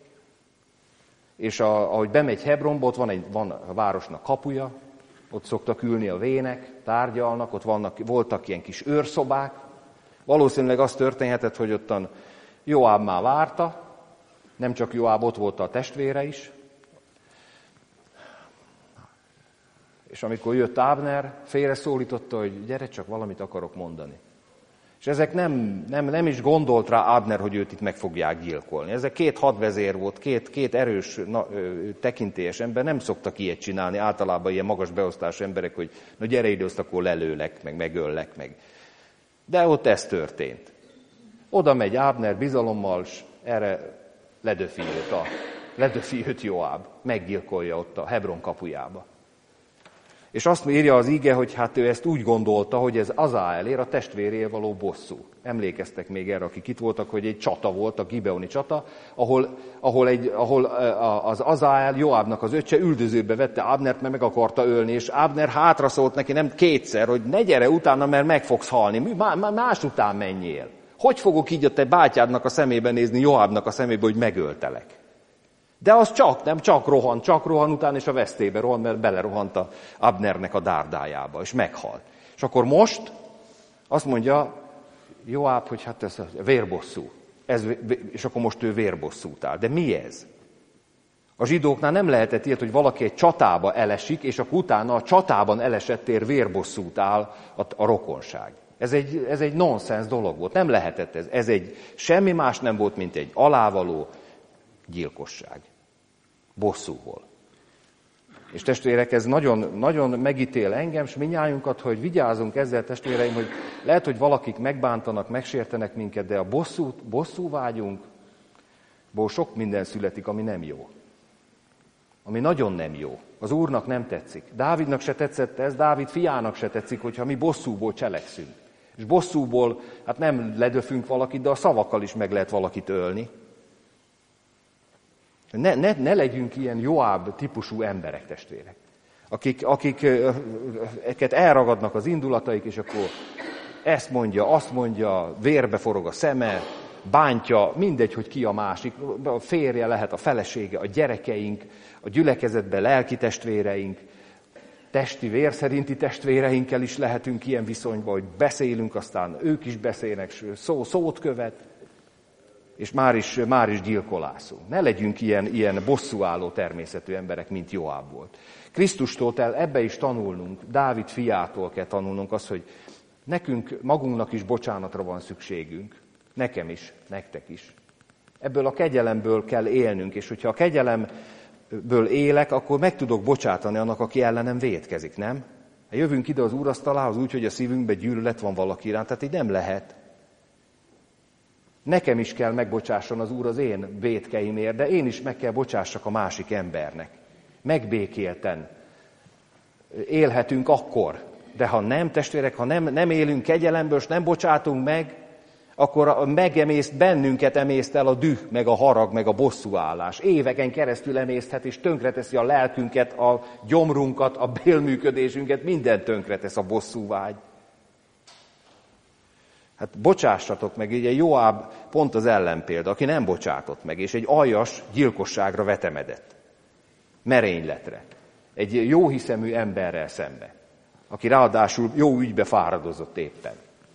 és a, ahogy bemegy Hebronba, ott van, egy, van a városnak kapuja, ott szoktak ülni a vének, tárgyalnak, ott vannak, voltak ilyen kis őrszobák. Valószínűleg az történhetett, hogy ottan Joáb már várta, nem csak Joáb, ott volt a testvére is. És amikor jött Ábner, félreszólította, hogy gyere, csak valamit akarok mondani. És ezek nem, nem, nem is gondolt rá Ábner, hogy őt itt meg fogják gyilkolni. Ezek két hadvezér volt, két, két erős, na, ö, tekintélyes ember, nem szoktak ilyet csinálni, általában ilyen magas beosztású emberek, hogy na gyere ide, azt akkor lelőlek, meg megöllek, meg. De ott ez történt. Oda megy Ábner bizalommal, s erre ledöfi őt, a, ledöfi őt Joáb. Meggyilkolja ott a Hebron kapujába. És azt írja az ige, hogy hát ő ezt úgy gondolta, hogy ez Azáelér, a testvéréért való bosszú. Emlékeztek még erre, akik itt voltak, hogy egy csata volt, a gibeoni csata, ahol, ahol, egy, ahol az Azáel, Joábnak az öccse üldözőbe vette Ábnert, mert meg akarta ölni, és Ábner hátra szólt neki nem kétszer, hogy ne gyere utána, mert meg fogsz halni, más után menjél. Hogy fogok így a te bátyádnak a szemébe nézni, Joábnak a szemébe, hogy megöltelek? De az csak, nem csak rohan, csak rohan után, és a vesztébe rohan, mert belerohant a Abnernek a dárdájába, és meghalt. És akkor most azt mondja Joáb, hogy hát ez a vérbosszú. Ez, és akkor most ő vérbosszút áll. De mi ez? A zsidóknál nem lehetett ilyet, hogy valaki egy csatába elesik, és akkor utána a csatában elesettért vérbosszút áll a, a rokonság. Ez egy, ez egy nonsens dolog volt. Nem lehetett ez. Ez egy semmi más nem volt, mint egy alávaló gyilkosság. Bosszúból. És testvérek, ez nagyon, nagyon megítél engem, és mindnyájunkat, hogy vigyázzunk ezzel, testvéreim, hogy lehet, hogy valakik megbántanak, megsértenek minket, de a bosszú, bosszúvágyunkból sok minden születik, ami nem jó. Ami nagyon nem jó. Az Úrnak nem tetszik. Dávidnak se tetszett ez, Dávid fiának se tetszik, hogyha mi bosszúból cselekszünk. És bosszúból, hát nem ledöfünk valakit, de a szavakkal is meg lehet valakit ölni. Ne, ne, ne legyünk ilyen Joáb típusú emberek, testvérek, akik, akiket elragadnak az indulataik, és akkor ezt mondja, azt mondja, vérbe forog a szeme, bántja, mindegy, hogy ki a másik, a férje lehet, a felesége, a gyerekeink, a gyülekezetben lelki testvéreink, testi vér szerinti testvéreinkkel is lehetünk ilyen viszonyban, hogy beszélünk, aztán ők is beszélnek, szó, szót követ, és már is, már is gyilkolászunk. Ne legyünk ilyen, ilyen bosszúálló természetű emberek, mint Joáb volt. Krisztustól kell ebbe is tanulnunk, Dávid fiától kell tanulnunk azt, hogy nekünk magunknak is bocsánatra van szükségünk. Nekem is, nektek is. Ebből a kegyelemből kell élnünk, és hogyha a kegyelemből élek, akkor meg tudok bocsátani annak, aki ellenem vétkezik, nem? Jövünk ide az úrasztalához úgy, hogy a szívünkben gyűlölet van valaki iránt, tehát így nem lehet. Nekem is kell megbocsásson az Úr az én vétkeimért, de én is meg kell bocsássak a másik embernek. Megbékélten élhetünk akkor, de ha nem, testvérek, ha nem, nem élünk kegyelemből, és nem bocsátunk meg, akkor megemészt bennünket, emészt el a düh, meg a harag, meg a bosszúállás. Éveken keresztül emészthet, és tönkreteszi a lelkünket, a gyomrunkat, a bélműködésünket, mindent tönkretesz a bosszúvágy. Hát bocsássatok meg, ugye Joáb pont az ellenpélda, aki nem bocsátott meg, és egy aljas gyilkosságra vetemedett. Merényletre. Egy jóhiszemű emberrel szembe, aki ráadásul jó ügybe fáradozott éppen.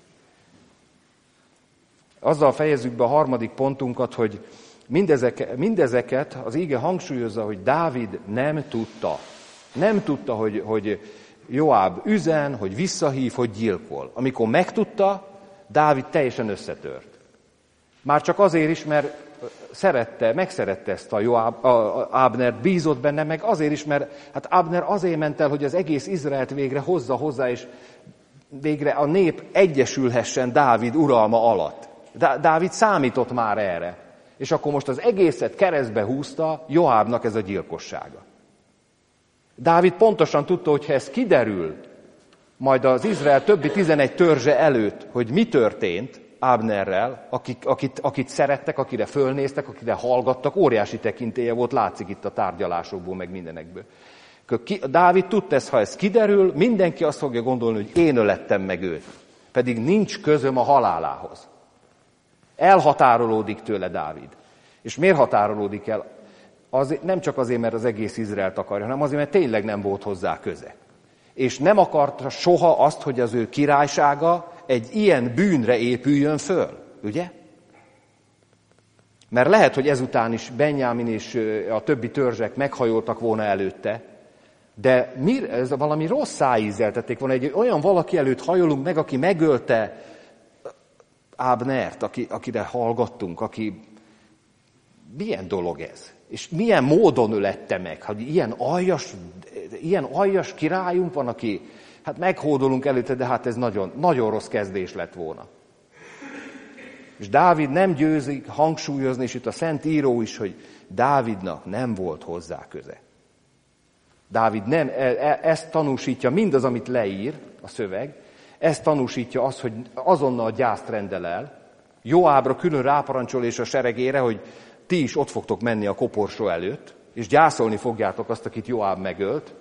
Azzal fejezzük be a harmadik pontunkat, hogy mindezek, mindezeket az íge hangsúlyozza, hogy Dávid nem tudta. Nem tudta, hogy, hogy Joáb üzen, hogy visszahív, hogy gyilkol. Amikor megtudta, Dávid teljesen összetört. Már csak azért is, mert szerette, megszerette ezt a Joáb, a, a Ábnert, bízott benne, meg azért is, mert hát Ábner azért ment el, hogy az egész Izraelt végre hozza hozzá, és végre a nép egyesülhessen Dávid uralma alatt. Dávid számított már erre. És akkor most az egészet keresztbe húzta Joábnak ez a gyilkossága. Dávid pontosan tudta, hogy ha ez kiderül, majd az Izrael többi tizenegy törzse előtt, hogy mi történt Ábnerrel, akik, akit, akit szerettek, akire fölnéztek, akire hallgattak, óriási tekintélye volt, látszik itt a tárgyalásokból, meg mindenekből. Dávid tudta ezt, ha ez kiderül, mindenki azt fogja gondolni, hogy én ölettem meg őt. Pedig nincs közöm a halálához. Elhatárolódik tőle Dávid. És miért határolódik el? Az, nem csak azért, mert az egész Izraelt akarja, hanem azért, mert tényleg nem volt hozzá köze. És nem akarta soha azt, hogy az ő királysága egy ilyen bűnre épüljön föl, ugye? Mert lehet, hogy ezután is Benjámin és a többi törzsek meghajoltak volna előtte, de mi, ez valami rossz szájízzel tették volna, egy olyan valaki előtt hajolunk meg, aki megölte Ábnert, aki, akire hallgattunk, aki... Milyen dolog ez? És milyen módon ölette meg? Hogy ilyen aljas, ilyen aljas királyunk van, aki hát meghódolunk előtte, de hát ez nagyon, nagyon rossz kezdés lett volna. És Dávid nem győzik hangsúlyozni, és itt a Szent Író is, hogy Dávidnak nem volt hozzá köze. Dávid nem, e, e, ezt tanúsítja mindaz, amit leír a szöveg, ezt tanúsítja az, hogy azonnal gyászt rendel el, Joábra külön ráparancsol és a seregére, hogy ti is ott fogtok menni a koporsó előtt, és gyászolni fogjátok azt, akit Joáb megölt.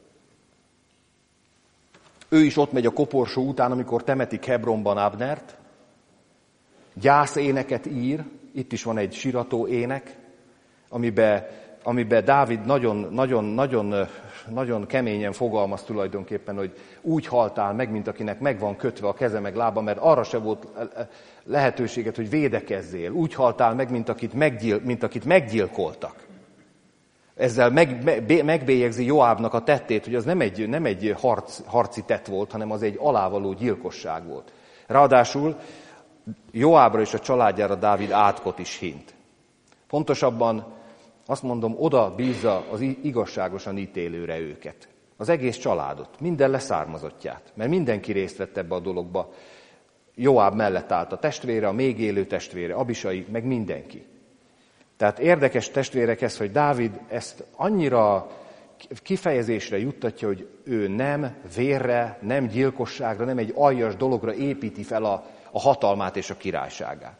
Ő is ott megy a koporsó után, amikor temetik Hebronban Abnert. Gyászéneket ír, itt is van egy sirató ének, amiben, amiben Dávid nagyon, nagyon, nagyon, nagyon keményen fogalmaz tulajdonképpen, hogy úgy haltál meg, mint akinek meg van kötve a keze meg lába, mert arra se volt lehetőséget, hogy védekezzél. Úgy haltál meg, mint akit, meggyil, mint akit meggyilkoltak. Ezzel meg, me, megbélyegzi Joábnak a tettét, hogy az nem egy, nem egy harc, harci tett volt, hanem az egy alávaló gyilkosság volt. Ráadásul Joábra és a családjára Dávid átkot is hint. Pontosabban azt mondom, oda bízza az igazságosan ítélőre őket. Az egész családot, minden leszármazottját, mert mindenki részt vett ebbe a dologba. Joáb mellett állt a testvére, a még élő testvére, Abisai, meg mindenki. Tehát érdekes testvérek ez, hogy Dávid ezt annyira kifejezésre juttatja, hogy ő nem vérre, nem gyilkosságra, nem egy aljas dologra építi fel a, a hatalmát és a királyságát.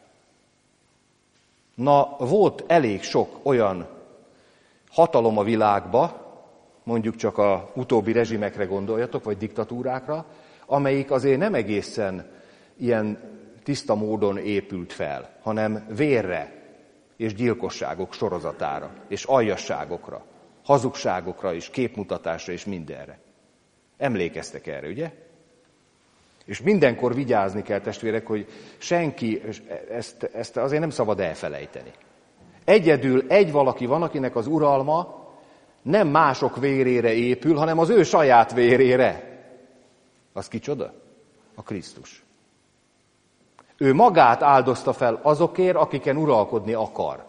Na, volt elég sok olyan hatalom a világban, mondjuk csak a utóbbi rezsimekre gondoljatok, vagy diktatúrákra, amelyik azért nem egészen ilyen tiszta módon épült fel, hanem vérre és gyilkosságok sorozatára, és aljasságokra, hazugságokra és képmutatásra és mindenre. Emlékeztek erre, ugye? És mindenkor vigyázni kell, testvérek, hogy senki, ezt, ezt azért nem szabad elfelejteni. Egyedül egy valaki van, akinek az uralma nem mások vérére épül, hanem az ő saját vérére. Az kicsoda? A Krisztus. Ő magát áldozta fel azokért, akiken uralkodni akar.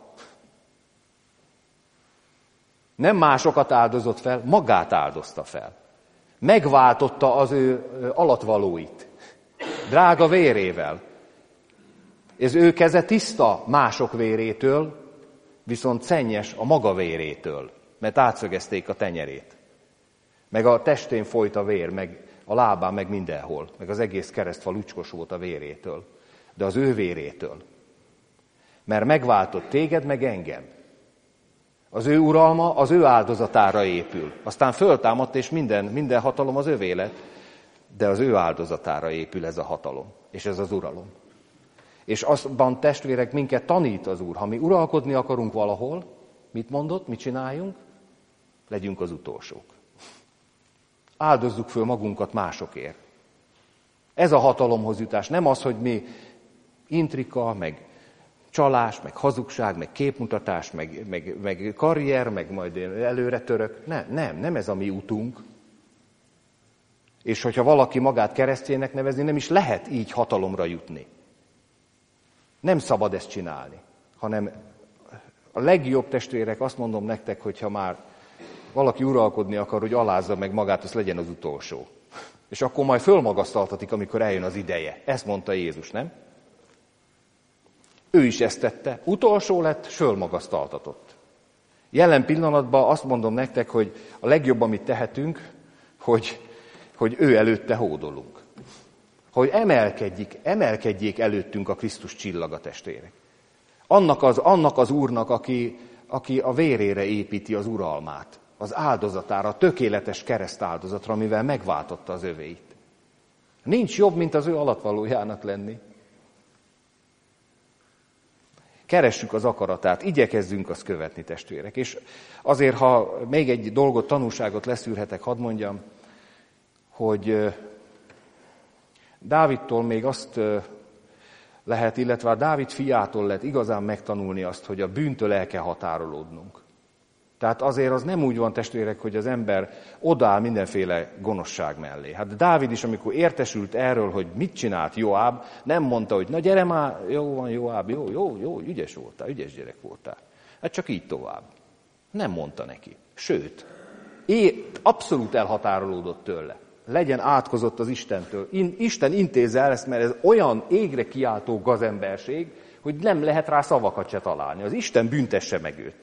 Nem másokat áldozott fel, magát áldozta fel. Megváltotta az ő alatvalóit. Drága vérével. Ez ő keze tiszta mások vérétől, viszont szennyes a maga vérétől, mert átszögezték a tenyerét. Meg a testén folyt a vér, meg a lábán, meg mindenhol, meg az egész keresztfal lucskos volt a vérétől, de az ő vérétől. Mert megváltott téged, meg engem. Az ő uralma az ő áldozatára épül. Aztán föltámadt, és minden, minden hatalom az övé lett, de az ő áldozatára épül ez a hatalom, és ez az uralom. És azban, testvérek, minket tanít az Úr. Ha mi uralkodni akarunk valahol, mit mondott, mit csináljunk? Legyünk az utolsók. Áldozzuk föl magunkat másokért. Ez a hatalomhoz jutás. Nem az, hogy mi intrika, meg csalás, meg hazugság, meg képmutatás, meg, meg, meg karrier, meg majd én előre török. Nem, nem, nem ez a mi utunk. És hogyha valaki magát keresztjének nevezni, nem is lehet így hatalomra jutni. Nem szabad ezt csinálni, hanem a legjobb testvérek, azt mondom nektek, hogyha már valaki uralkodni akar, hogy alázza meg magát, az legyen az utolsó. És akkor majd fölmagasztaltatik, amikor eljön az ideje. Ezt mondta Jézus, nem? Ő is ezt tette. Utolsó lett, fölmagasztaltatott. Jelen pillanatban azt mondom nektek, hogy a legjobb, amit tehetünk, hogy, hogy ő előtte hódolunk. Hogy emelkedjék, emelkedjék előttünk a Krisztus csillaga, testvérek. Annak az, annak az Úrnak, aki, aki a vérére építi az uralmát, az áldozatára, a tökéletes keresztáldozatra, amivel megváltotta az övéit. Nincs jobb, mint az ő alatvalójának lenni. Keressük az akaratát, igyekezzünk azt követni, testvérek. És azért, ha még egy dolgot, tanulságot leszűrhetek, hadd mondjam, hogy Dávidtól még azt lehet, illetve a Dávid fiától lehet igazán megtanulni azt, hogy a bűntől el kell határolódnunk. Tehát azért az nem úgy van, testvérek, hogy az ember odaáll mindenféle gonoszság mellé. Hát Dávid is, amikor értesült erről, hogy mit csinált Joáb, nem mondta, hogy na gyere már, jó van Joáb, jó, jó, jó, ügyes voltál, ügyes gyerek voltál. Hát csak így tovább. Nem mondta neki. Sőt, é, abszolút elhatárolódott tőle. legyen átkozott az Istentől. Isten intézze el ezt, mert ez olyan égre kiáltó gazemberség, hogy nem lehet rá szavakat se találni. Az Isten büntesse meg őt.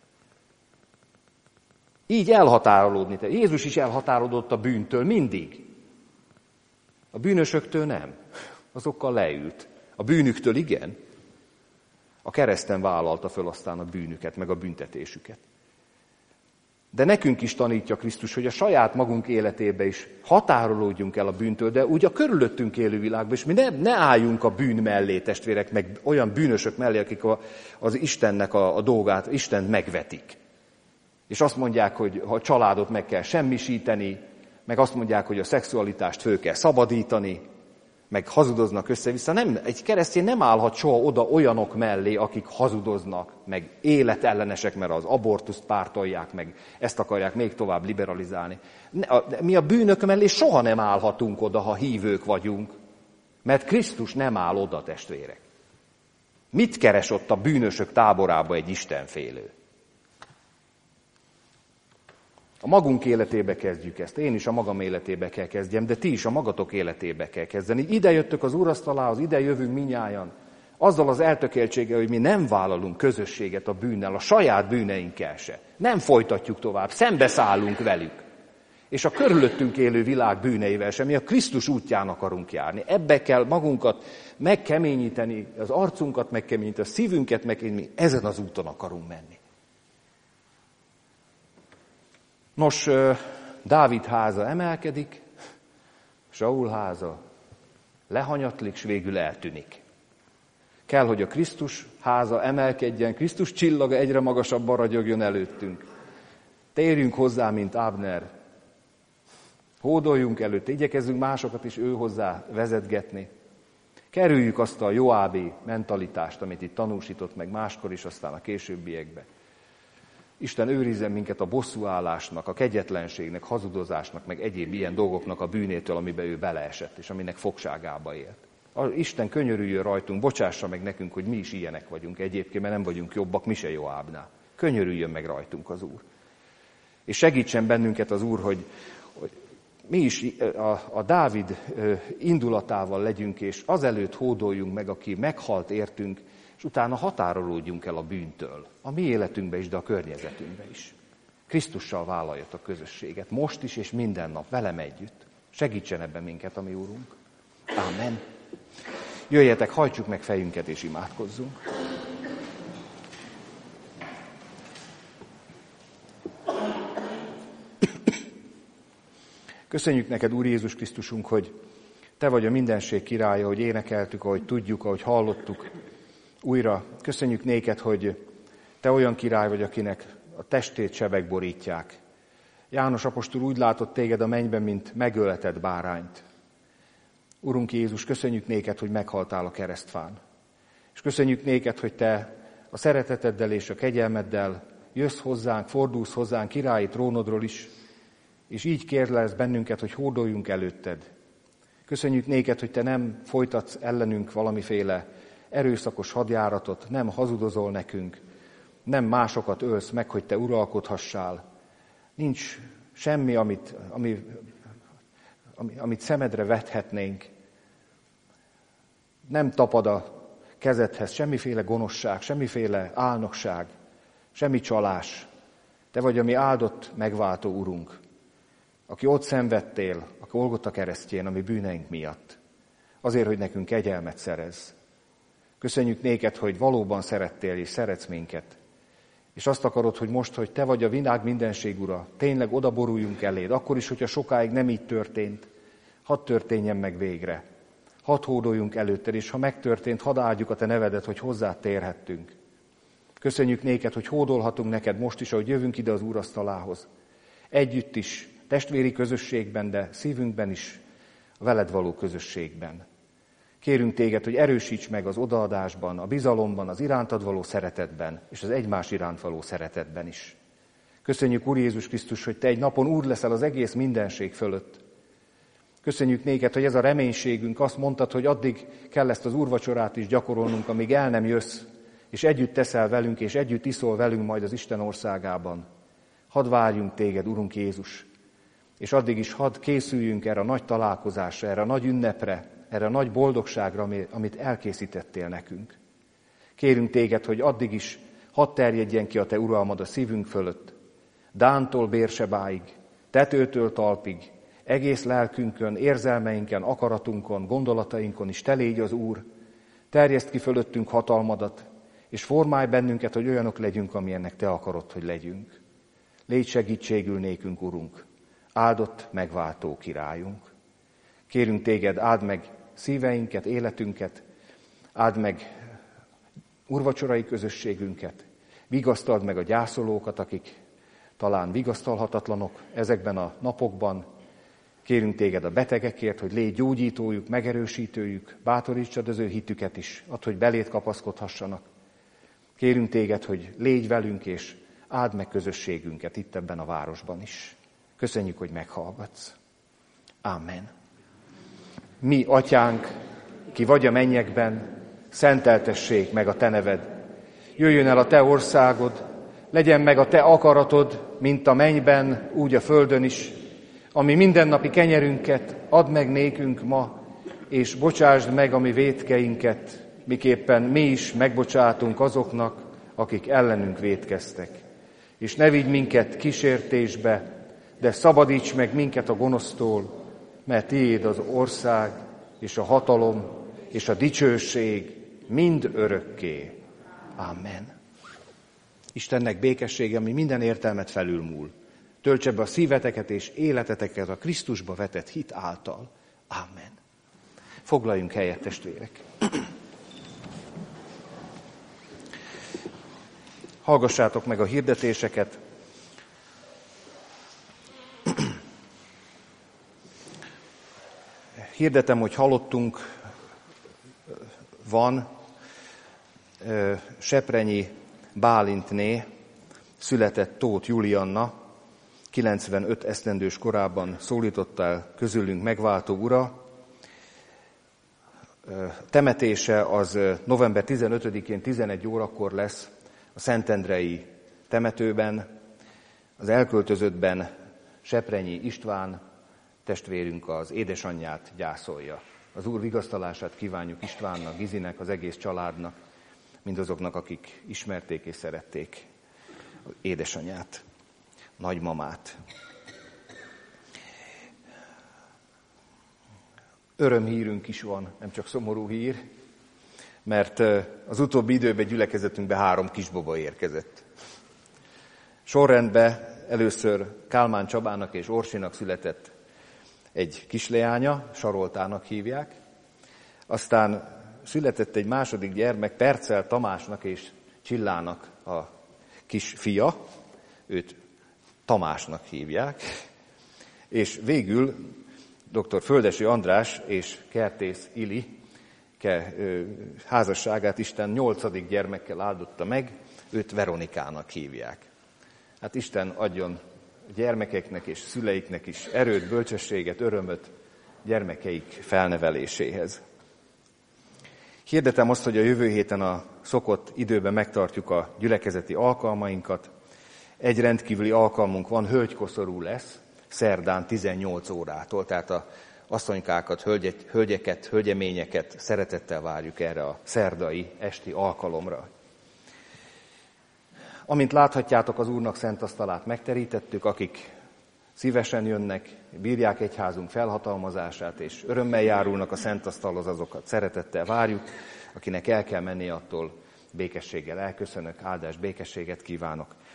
Így elhatárolódni. Jézus is elhatárolódott a bűntől mindig. A bűnösöktől nem. Azokkal leült. A bűnüktől igen. A kereszten vállalta föl aztán a bűnüket, meg a büntetésüket. De nekünk is tanítja Krisztus, hogy a saját magunk életébe is határolódjunk el a bűntől, de úgy a körülöttünk élő világban is mi ne, ne álljunk a bűn mellé, testvérek, meg olyan bűnösök mellé, akik a, az Istennek a, a dolgát, Istent megvetik. És azt mondják, hogy a családot meg kell semmisíteni, meg azt mondják, hogy a szexualitást föl kell szabadítani, meg hazudoznak össze-vissza. Nem, egy keresztény nem állhat soha oda olyanok mellé, akik hazudoznak, meg életellenesek, mert az abortuszt pártolják, meg ezt akarják még tovább liberalizálni. Mi a bűnök mellé soha nem állhatunk oda, ha hívők vagyunk, mert Krisztus nem áll oda, testvérek. Mit keres ott a bűnösök táborába egy istenfélő? A magunk életébe kezdjük ezt. Én is a magam életébe kell kezdjem, de ti is a magatok életébe kell kezdeni. Ide jöttök az úrasztalához, ide jövünk minnyájan. Azzal az eltökéltséggel, hogy mi nem vállalunk közösséget a bűnnel, a saját bűneinkkel se. Nem folytatjuk tovább, szembeszállunk velük. És a körülöttünk élő világ bűneivel sem, mi a Krisztus útján akarunk járni. Ebbe kell magunkat megkeményíteni, az arcunkat megkeményíteni, a szívünket megkeményíteni, ezen az úton akarunk menni. Nos, Dávid háza emelkedik, Saul háza lehanyatlik, s végül eltűnik. Kell, hogy a Krisztus háza emelkedjen, Krisztus csillaga egyre magasabban ragyogjon előttünk. Térjünk hozzá, mint Ábner. Hódoljunk előtte, igyekezzünk másokat is ő hozzá vezetgetni. Kerüljük azt a joábi mentalitást, amit itt tanúsított meg máskor is, aztán a későbbiekben. Isten őrizzen minket a bosszúállásnak, a kegyetlenségnek, hazudozásnak, meg egyéb ilyen dolgoknak a bűnétől, amiben ő beleesett, és aminek fogságába élt. Isten könyörüljön rajtunk, bocsássa meg nekünk, hogy mi is ilyenek vagyunk egyébként, mert nem vagyunk jobbak, mi se Joábnál. Könyörüljön meg rajtunk az Úr. És segítsen bennünket az Úr, hogy, hogy mi is a, a Dávid indulatával legyünk, és azelőtt hódoljunk meg, aki meghalt értünk, és utána határolódjunk el a bűntől, a mi életünkbe is, de a környezetünkbe is. Krisztussal vállalja a közösséget, most is és minden nap, velem együtt. Segítsen ebben minket, a mi Úrunk. Ámen. Jöjjetek, hajtsuk meg fejünket és imádkozzunk. Köszönjük neked, Úr Jézus Krisztusunk, hogy te vagy a mindenség királya, hogy énekeltük, ahogy tudjuk, ahogy hallottuk. Újra köszönjük néked, hogy te olyan király vagy, akinek a testét sebek borítják. János apostol úgy látott téged a mennyben, mint megöletett bárányt. Urunk Jézus, köszönjük néked, hogy meghaltál a keresztfán. És köszönjük néked, hogy te a szereteteddel és a kegyelmeddel jössz hozzánk, fordulsz hozzánk királyi trónodról is, és így kérlelsz bennünket, hogy hódoljunk előtted. Köszönjük néked, hogy te nem folytatsz ellenünk valamiféle erőszakos hadjáratot, nem hazudozol nekünk, nem másokat ölsz meg, hogy te uralkodhassál. Nincs semmi, amit, ami, ami, amit szemedre vethetnénk. Nem tapad a kezedhez semmiféle gonoszság, semmiféle álnokság, semmi csalás. Te vagy a mi áldott, megváltó Urunk, aki ott szenvedtél a Golgota keresztjén a mi bűneink miatt, azért, hogy nekünk kegyelmet szerez. Köszönjük néked, hogy valóban szerettél és szeretsz minket. És azt akarod, hogy most, hogy te vagy a világ mindenség ura, tényleg odaboruljunk eléd, akkor is, hogyha sokáig nem így történt, hadd történjen meg végre. Hadd hódoljunk előtted, és ha megtörtént, hadd áldjuk a te nevedet, hogy hozzád térhettünk. Köszönjük néked, hogy hódolhatunk neked most is, ahogy jövünk ide az úrasztalához. Együtt is, testvéri közösségben, de szívünkben is, a veled való közösségben. Kérünk téged, hogy erősíts meg az odaadásban, a bizalomban, az irántad való szeretetben, és az egymás iránt való szeretetben is. Köszönjük, Úr Jézus Krisztus, hogy te egy napon Úr leszel az egész mindenség fölött. Köszönjük néked, hogy ez a reménységünk, azt mondtad, hogy addig kell ezt az úrvacsorát is gyakorolnunk, amíg el nem jössz, és együtt teszel velünk, és együtt iszol velünk majd az Isten országában. Hadd várjunk téged, Urunk Jézus, és addig is hadd készüljünk erre a nagy találkozásra, erre a nagy ünnepre, erre a nagy boldogságra, amit elkészítettél nekünk. Kérünk téged, hogy addig is hadd terjedjen ki a te uralmad a szívünk fölött, Dántól Bérsebáig, tetőtől talpig, egész lelkünkön, érzelmeinken, akaratunkon, gondolatainkon is te légy az Úr, terjeszd ki fölöttünk hatalmadat, és formálj bennünket, hogy olyanok legyünk, amilyennek te akarod, hogy legyünk. Légy segítségül nékünk, Urunk, áldott, megváltó királyunk. Kérünk téged, áld meg szíveinket, életünket, áld meg úrvacsorai közösségünket, vigasztald meg a gyászolókat, akik talán vigasztalhatatlanok ezekben a napokban. Kérünk téged a betegekért, hogy légy gyógyítójuk, megerősítőjük, bátorítsad az ő hitüket is, add, hogy belét kapaszkodhassanak. Kérünk téged, hogy légy velünk, és áld meg közösségünket itt ebben a városban is. Köszönjük, hogy meghallgatsz. Amen. Mi, atyánk, ki vagy a mennyekben, szenteltessék meg a te neved. Jöjjön el a te országod, legyen meg a te akaratod, mint a mennyben, úgy a földön is. Ami mindennapi kenyerünket add meg nékünk ma, és bocsásd meg a mi vétkeinket, miképpen mi is megbocsátunk azoknak, akik ellenünk vétkeztek. És ne vigy minket kísértésbe, de szabadíts meg minket a gonosztól, mert tiéd az ország, és a hatalom, és a dicsőség mind örökké. Amen. Istennek békessége, ami minden értelmet felülmúl, töltse be a szíveteket és életeteket a Krisztusba vetett hit által. Amen. Foglaljunk helyet, testvérek. Hallgassátok meg a hirdetéseket. Hirdetem, hogy halottunk van Seprenyi Bálintné született Tóth Julianna, kilencvenöt esztendős korában szólította el közülünk megváltó ura. Temetése az november tizenötödikén tizenegy órakor lesz a Szentendrei temetőben. Az elköltözöttben Seprenyi István testvérünk az édesanyját gyászolja. Az Úr vigasztalását kívánjuk Istvánnak, Gizinek, az egész családnak, mindazoknak, akik ismerték és szerették az édesanyját, nagymamát. Örömhírünk is van, nem csak szomorú hír, mert az utóbbi időben gyülekezetünkbe három kisbaba érkezett. Sorrendben először Kálmán Csabának és Orsinak született egy kisleánya, Saroltának hívják, aztán született egy második gyermek, Percel Tamásnak és Csillának a kis fia, őt Tamásnak hívják, és végül dr. Földesi András és Kertész Ili ke, ö, házasságát Isten nyolcadik gyermekkel áldotta meg, őt Veronikának hívják. Hát Isten adjon gyermekeknek és szüleiknek is erőt, bölcsességet, örömöt gyermekeik felneveléséhez. Hirdetem azt, hogy a jövő héten a szokott időben megtartjuk a gyülekezeti alkalmainkat. Egy rendkívüli alkalmunk van, hölgykoszorú lesz, szerdán tizennyolc órától, tehát a asszonykákat, hölgyek, hölgyeket, hölgyeményeket szeretettel várjuk erre a szerdai esti alkalomra. Amint láthatjátok, az Úrnak szent asztalát megterítettük, akik szívesen jönnek, bírják egyházunk felhatalmazását, és örömmel járulnak a szent asztalhoz, azokat szeretettel várjuk. Akinek el kell menni, attól békességgel elköszönök, áldás, békességet kívánok.